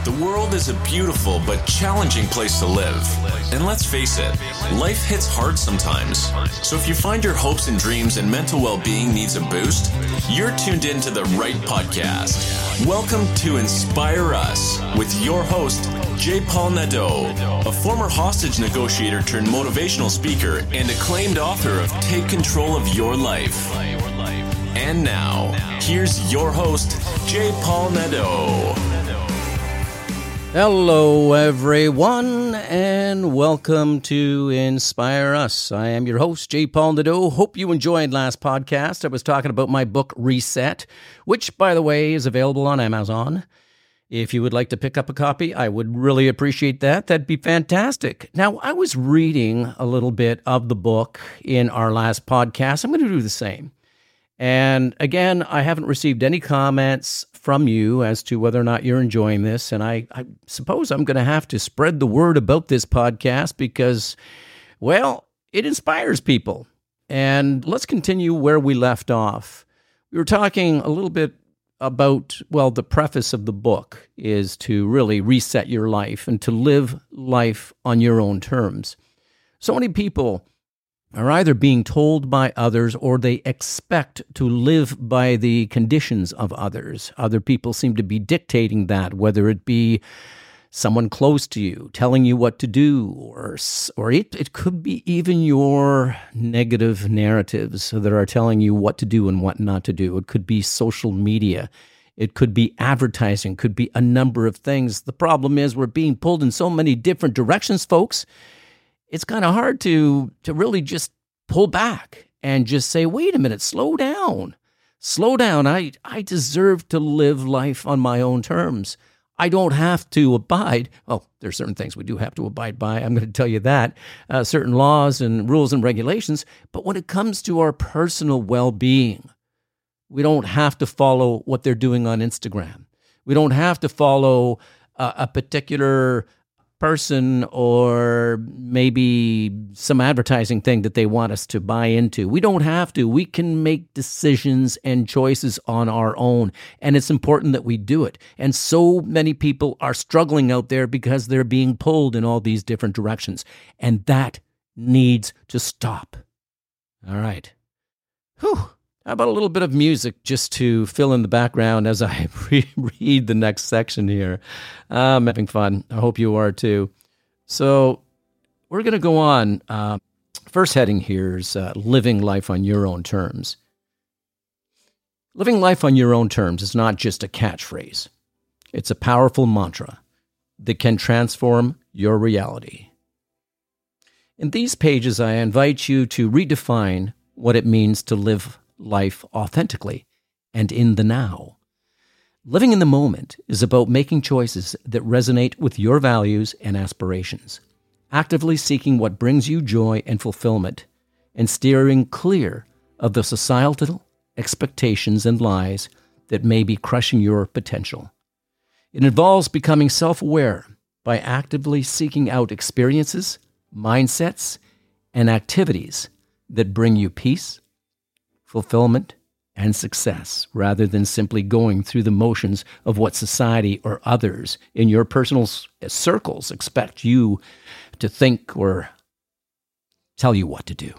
The world is a beautiful but challenging place to live. And let's face it, life hits hard sometimes. So if you find your hopes and dreams and mental well-being needs a boost, you're tuned into the right podcast. Welcome to Inspire Us with your host, J. Paul Nadeau, a former hostage negotiator turned motivational speaker and acclaimed author of Take Control of Your Life. And now, here's your host, J. Paul Nadeau. Hello, everyone, and welcome to Inspire Us. I am your host, J. Paul Nadeau. Hope you enjoyed last podcast. I was talking about my book, Reset, which, by the way, is available on Amazon. If you would like to pick up a copy, I would really appreciate that. That'd be fantastic. Now, I was reading a little bit of the book in our last podcast. I'm going to do the same. And again, I haven't received any comments from you as to whether or not you're enjoying this. And I suppose I'm going to have to spread the word about this podcast because, well, it inspires people. And let's continue where we left off. We were talking a little bit about, well, the preface of the book is to really reset your life and to live life on your own terms. So many people are either being told by others or they expect to live by the conditions of others. Other people seem to be dictating that, whether it be someone close to you telling you what to do, or it could be even your negative narratives that are telling you what to do and what not to do. It could be social media. It could be advertising. It could be a number of things. The problem is we're being pulled in so many different directions, folks. It's kind of hard to really just pull back and just say, wait a minute, slow down. Slow down. I deserve to live life on my own terms. I don't have to abide. Well, there's certain things we do have to abide by. I'm going to tell you that. Certain laws and rules and regulations. But when it comes to our personal well-being, we don't have to follow what they're doing on Instagram. We don't have to follow a particular person or maybe some advertising thing that they want us to buy into. We don't have to. We can make decisions and choices on our own, and it's important that we do it. And so many people are struggling out there because they're being pulled in all these different directions, and that needs to stop. All right. Whew. How about a little bit of music just to fill in the background as I read the next section here? I'm having fun. I hope you are too. So we're going to go on. First heading here is living life on your own terms. Living life on your own terms is not just a catchphrase. It's a powerful mantra that can transform your reality. In these pages, I invite you to redefine what it means to live life authentically and in the now. Living in the moment is about making choices that resonate with your values and aspirations, actively seeking what brings you joy and fulfillment, and steering clear of the societal expectations and lies that may be crushing your potential. It involves becoming self-aware by actively seeking out experiences, mindsets, and activities that bring you peace, fulfillment, and success, rather than simply going through the motions of what society or others in your personal circles expect you to think or tell you what to do.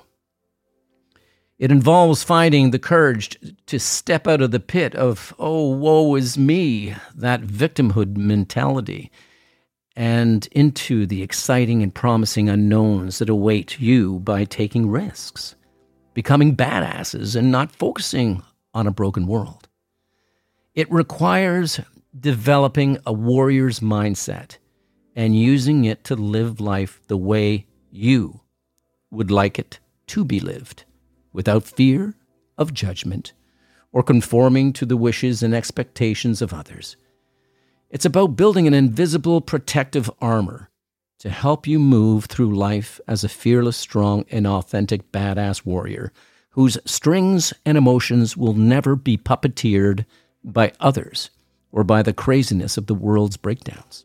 It involves finding the courage to step out of the pit of, oh, woe is me, that victimhood mentality, and into the exciting and promising unknowns that await you by taking risks, becoming badasses, and not focusing on a broken world. It requires developing a warrior's mindset and using it to live life the way you would like it to be lived, without fear of judgment or conforming to the wishes and expectations of others. It's about building an invisible protective armor to help you move through life as a fearless, strong, and authentic badass warrior whose strings and emotions will never be puppeteered by others or by the craziness of the world's breakdowns.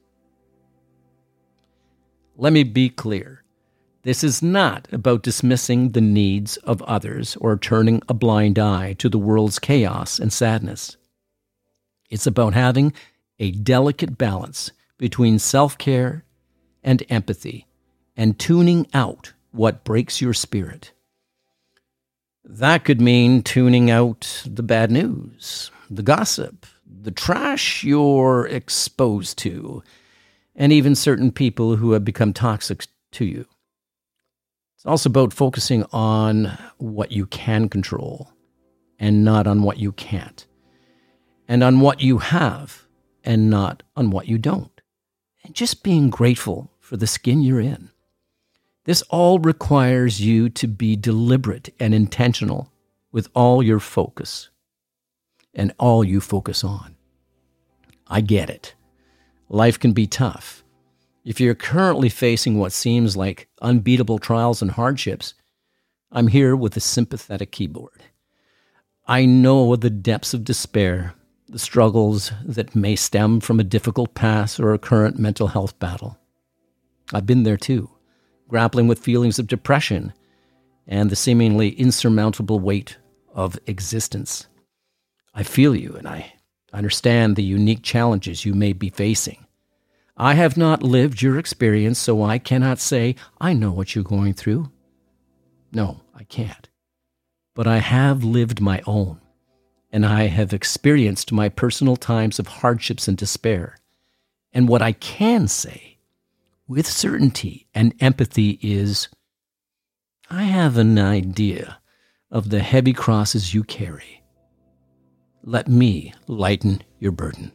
Let me be clear. This is not about dismissing the needs of others or turning a blind eye to the world's chaos and sadness. It's about having a delicate balance between self-care and empathy, and tuning out what breaks your spirit. That could mean tuning out the bad news, the gossip, the trash you're exposed to, and even certain people who have become toxic to you. It's also about focusing on what you can control and not on what you can't, and on what you have and not on what you don't, and just being grateful for the skin you're in. This all requires you to be deliberate and intentional with all your focus and all you focus on. I get it. Life can be tough. If you're currently facing what seems like unbeatable trials and hardships, I'm here with a sympathetic keyboard. I know the depths of despair, the struggles that may stem from a difficult past or a current mental health battle. I've been there too, grappling with feelings of depression and the seemingly insurmountable weight of existence. I feel you, and I understand the unique challenges you may be facing. I have not lived your experience, so I cannot say I know what you're going through. No, I can't. But I have lived my own, and I have experienced my personal times of hardships and despair. And what I can say with certainty and empathy is, I have an idea of the heavy crosses you carry. Let me lighten your burden.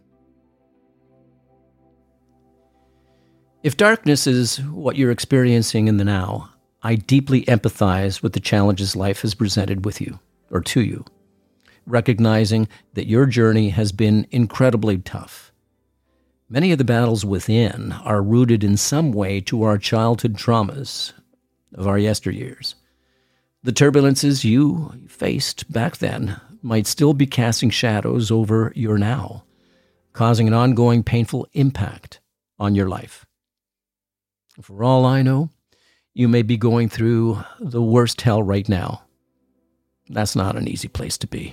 If darkness is what you're experiencing in the now, I deeply empathize with the challenges life has presented with you, or to you, recognizing that your journey has been incredibly tough. Many of the battles within are rooted in some way to our childhood traumas of our yesteryears. The turbulences you faced back then might still be casting shadows over your now, causing an ongoing painful impact on your life. For all I know, you may be going through the worst hell right now. That's not an easy place to be.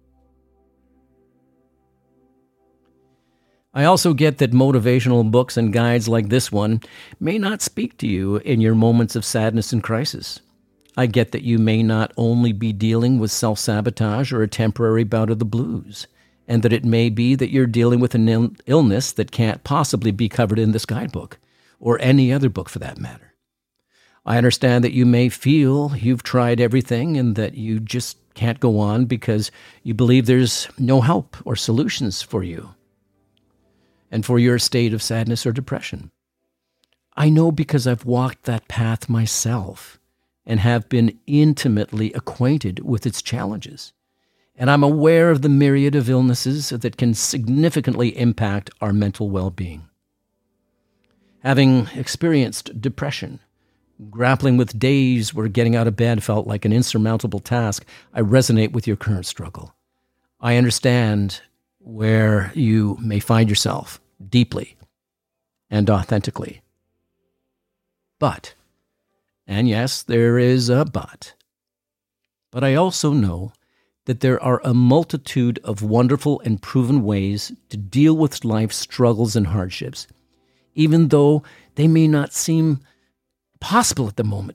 I also get that motivational books and guides like this one may not speak to you in your moments of sadness and crisis. I get that you may not only be dealing with self-sabotage or a temporary bout of the blues, and that it may be that you're dealing with an illness that can't possibly be covered in this guidebook, or any other book for that matter. I understand that you may feel you've tried everything and that you just can't go on because you believe there's no help or solutions for you and for your state of sadness or depression. I know because I've walked that path myself and have been intimately acquainted with its challenges. And I'm aware of the myriad of illnesses that can significantly impact our mental well-being. Having experienced depression, grappling with days where getting out of bed felt like an insurmountable task, I resonate with your current struggle. I understand where you may find yourself deeply and authentically. But, and yes, there is a but I also know that there are a multitude of wonderful and proven ways to deal with life's struggles and hardships, even though they may not seem possible at the moment.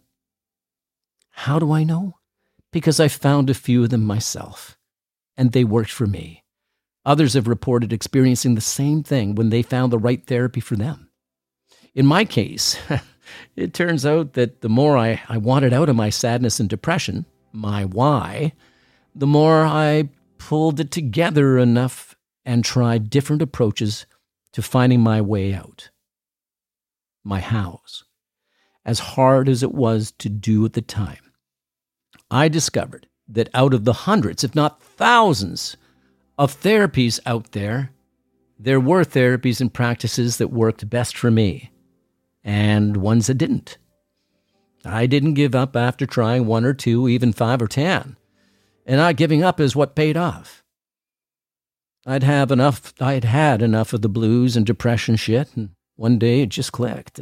How do I know? Because I found a few of them myself, and they worked for me. Others have reported experiencing the same thing when they found the right therapy for them. In my case, it turns out that the more I wanted out of my sadness and depression, my why, the more I pulled it together enough and tried different approaches to finding my way out. My hows, as hard as it was to do at the time. I discovered that out of the hundreds, if not thousands, of therapies out there, there were therapies and practices that worked best for me, and ones that didn't. I didn't give up after trying 1 or 2, even 5 or 10, and not giving up is what paid off. I'd had enough of the blues and depression shit, and one day it just clicked.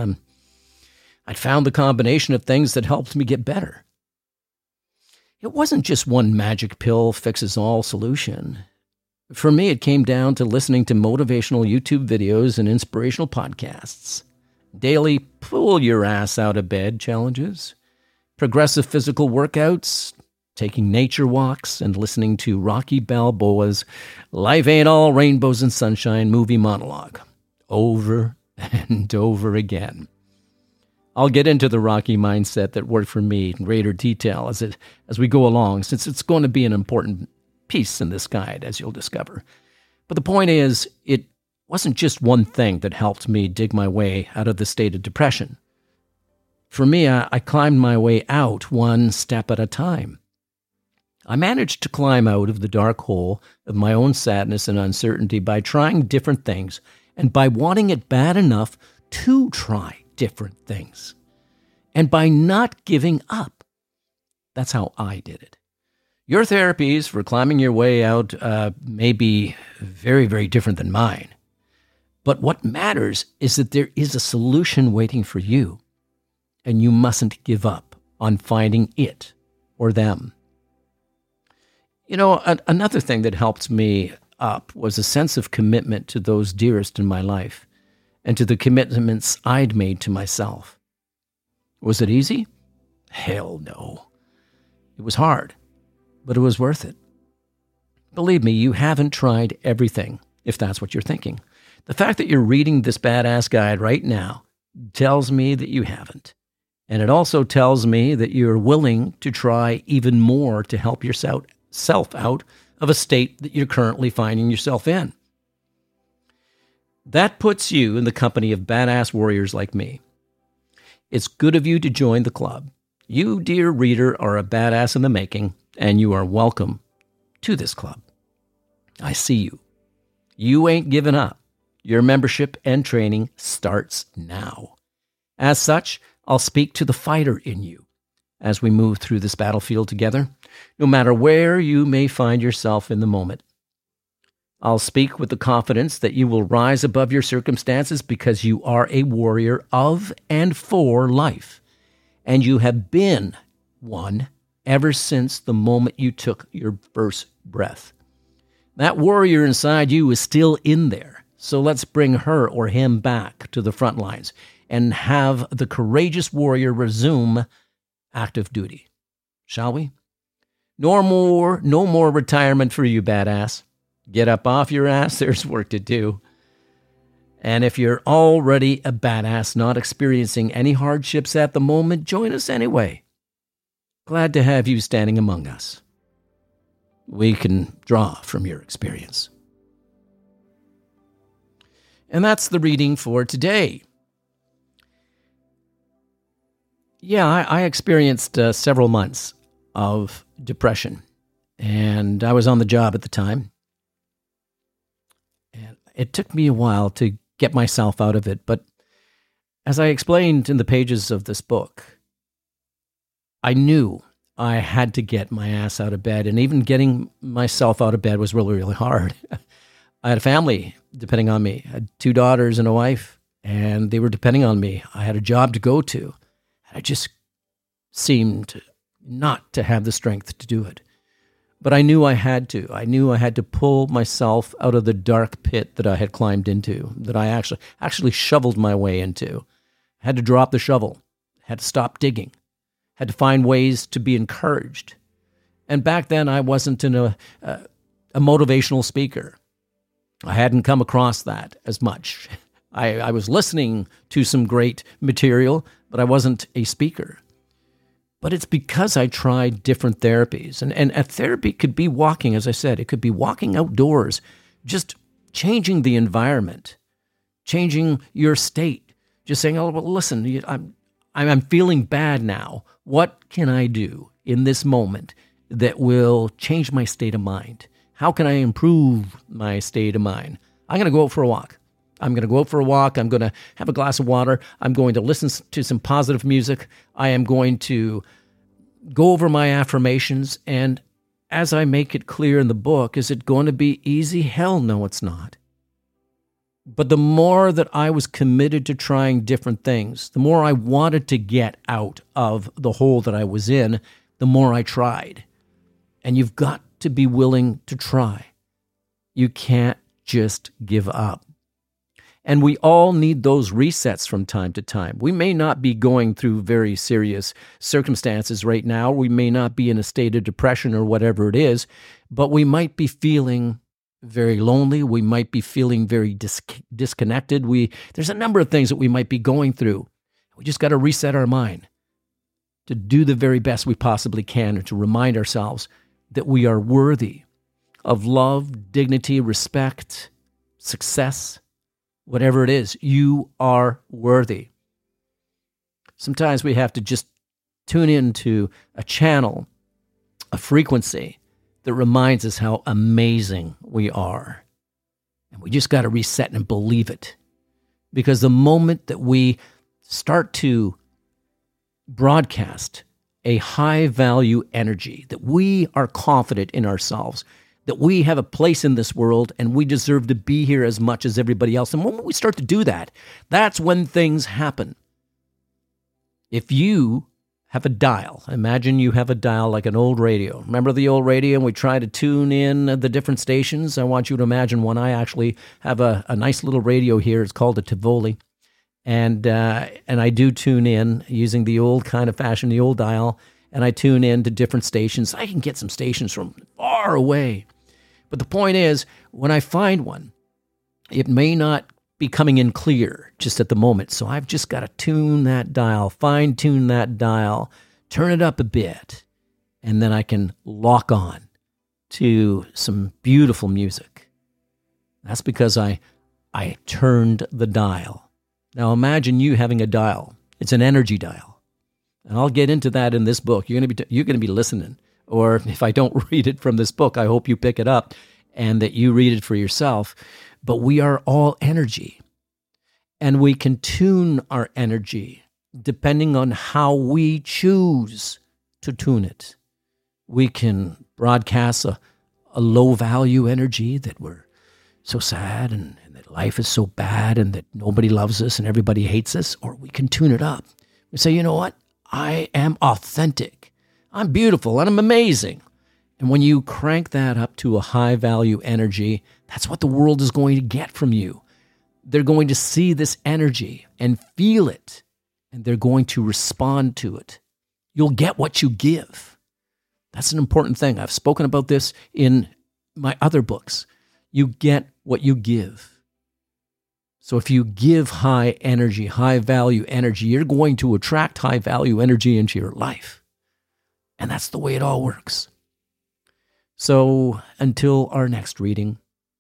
I'd found the combination of things that helped me get better. It wasn't just one magic pill fixes all solution. For me, it came down to listening to motivational YouTube videos and inspirational podcasts, daily pull your ass out of bed challenges, progressive physical workouts, taking nature walks, and listening to Rocky Balboa's Life Ain't All Rainbows and Sunshine movie monologue over and over again. I'll get into the Rocky mindset that worked for me in greater detail as we go along, since it's going to be an important piece in this guide, as you'll discover. But the point is, it wasn't just one thing that helped me dig my way out of the state of depression. For me, I climbed my way out one step at a time. I managed to climb out of the dark hole of my own sadness and uncertainty by trying different things and by wanting it bad enough to try different things. And by not giving up. That's how I did it. Your therapies for climbing your way out may be very, very different than mine. But what matters is that there is a solution waiting for you, and you mustn't give up on finding it or them. You know, another thing that helped me up was a sense of commitment to those dearest in my life and to the commitments I'd made to myself. Was it easy? Hell no. It was hard, but it was worth it. Believe me, you haven't tried everything, if that's what you're thinking. The fact that you're reading this badass guide right now tells me that you haven't. And it also tells me that you're willing to try even more to help yourself out of a state that you're currently finding yourself in. That puts you in the company of badass warriors like me. It's good of you to join the club. You, dear reader, are a badass in the making, and you are welcome to this club. I see you. You ain't giving up. Your membership and training starts now. As such, I'll speak to the fighter in you as we move through this battlefield together, no matter where you may find yourself in the moment. I'll speak with the confidence that you will rise above your circumstances because you are a warrior of and for life, and you have been one ever since the moment you took your first breath. That warrior inside you is still in there, so let's bring her or him back to the front lines and have the courageous warrior resume active duty. Shall we? No more retirement for you, badass. Get up off your ass, there's work to do. And if you're already a badass not experiencing any hardships at the moment, join us anyway. Glad to have you standing among us. We can draw from your experience. And that's the reading for today. Yeah, I experienced several months of depression, and I was on the job at the time. And it took me a while to get myself out of it, but as I explained in the pages of this book, I knew I had to get my ass out of bed, and even getting myself out of bed was really, really hard. I had a family depending on me. I had 2 daughters and a wife, and they were depending on me. I had a job to go to. I just seemed not to have the strength to do it. But I knew I had to. I knew I had to pull myself out of the dark pit that I had climbed into, that I actually shoveled my way into. I had to drop the shovel, had to stop digging, had to find ways to be encouraged. And back then, I wasn't a motivational speaker. I hadn't come across that as much. I was listening to some great material, but I wasn't a speaker. But it's because I tried different therapies. And a therapy could be walking, as I said, it could be walking outdoors, just changing the environment, changing your state, just saying, oh, well, listen, I'm feeling bad now. What can I do in this moment that will change my state of mind? How can I improve my state of mind? I'm going to go out for a walk. I'm going to have a glass of water. I'm going to listen to some positive music. I am going to go over my affirmations. And as I make it clear in the book, is it going to be easy? Hell no, it's not. But the more that I was committed to trying different things, the more I wanted to get out of the hole that I was in, the more I tried. And you've got to be willing to try. You can't just give up. And we all need those resets from time to time. We may not be going through very serious circumstances right now. We may not be in a state of depression or whatever it is, but we might be feeling very lonely. We might be feeling very disconnected. There's a number of things that we might be going through. We just got to reset our mind to do the very best we possibly can and to remind ourselves that we are worthy of love, dignity, respect, success, whatever it is. You are worthy. Sometimes we have to just tune into a channel, a frequency that reminds us how amazing we are. And we just got to reset and believe it. Because the moment that we start to broadcast a high-value energy, that we are confident in ourselves, that we have a place in this world and we deserve to be here as much as everybody else. And when we start to do that, that's when things happen. If you have a dial, imagine you have a dial like an old radio. Remember the old radio and we try to tune in the different stations? I want you to imagine one. I actually have a nice little radio here. It's called a Tivoli. And I do tune in using the old kind of fashion, the old dial, and I tune in to different stations. I can get some stations from far away. But the point is, when I find one, it may not be coming in clear just at the moment. So I've just got to tune that dial, fine-tune that dial, turn it up a bit, and then I can lock on to some beautiful music. That's because I turned the dial. Now imagine you having a dial. It's an energy dial. And I'll get into that in this book. You're going to be listening. Or if I don't read it from this book, I hope you pick it up and that you read it for yourself. But we are all energy. And we can tune our energy depending on how we choose to tune it. We can broadcast a low-value energy that we're so sad and that life is so bad and that nobody loves us and everybody hates us. Or we can tune it up. We say, you know what? I am authentic. I'm beautiful and I'm amazing. And when you crank that up to a high-value energy, that's what the world is going to get from you. They're going to see this energy and feel it, and they're going to respond to it. You'll get what you give. That's an important thing. I've spoken about this in my other books. You get what you give. So if you give high energy, high-value energy, you're going to attract high-value energy into your life. And that's the way it all works. So until our next reading,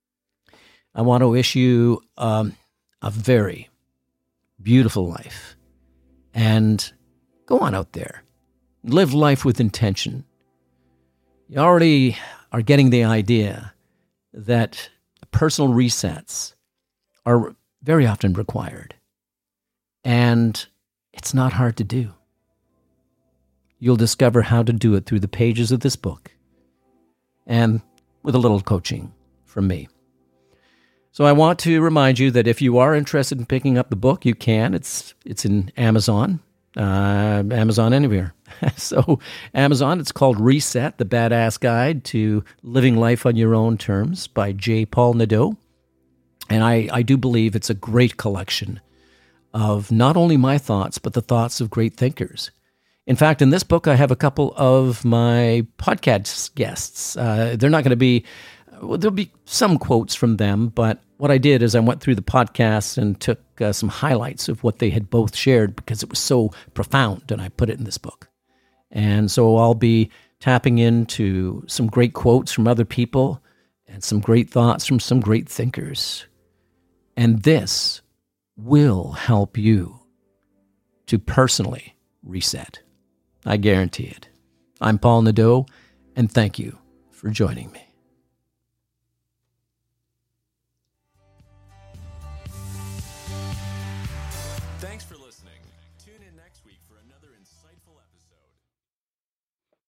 I want to wish you a very beautiful life. And go on out there. Live life with intention. You already are getting the idea that personal resets are very often required. And it's not hard to do. You'll discover how to do it through the pages of this book and with a little coaching from me. So I want to remind you that if you are interested in picking up the book, you can. It's in Amazon, Amazon anywhere. So Amazon, it's called Reset, The Badass Guide to Living Life on Your Own Terms by J. Paul Nadeau. And I do believe it's a great collection of not only my thoughts, but the thoughts of great thinkers. In fact, in this book, I have a couple of my podcast guests. They're not going to be, there'll be some quotes from them, but what I did is I went through the podcast and took some highlights of what they had both shared because it was so profound, and I put it in this book. And so I'll be tapping into some great quotes from other people and some great thoughts from some great thinkers. And this will help you to personally reset. I guarantee it. I'm Paul Nadeau, and thank you for joining me.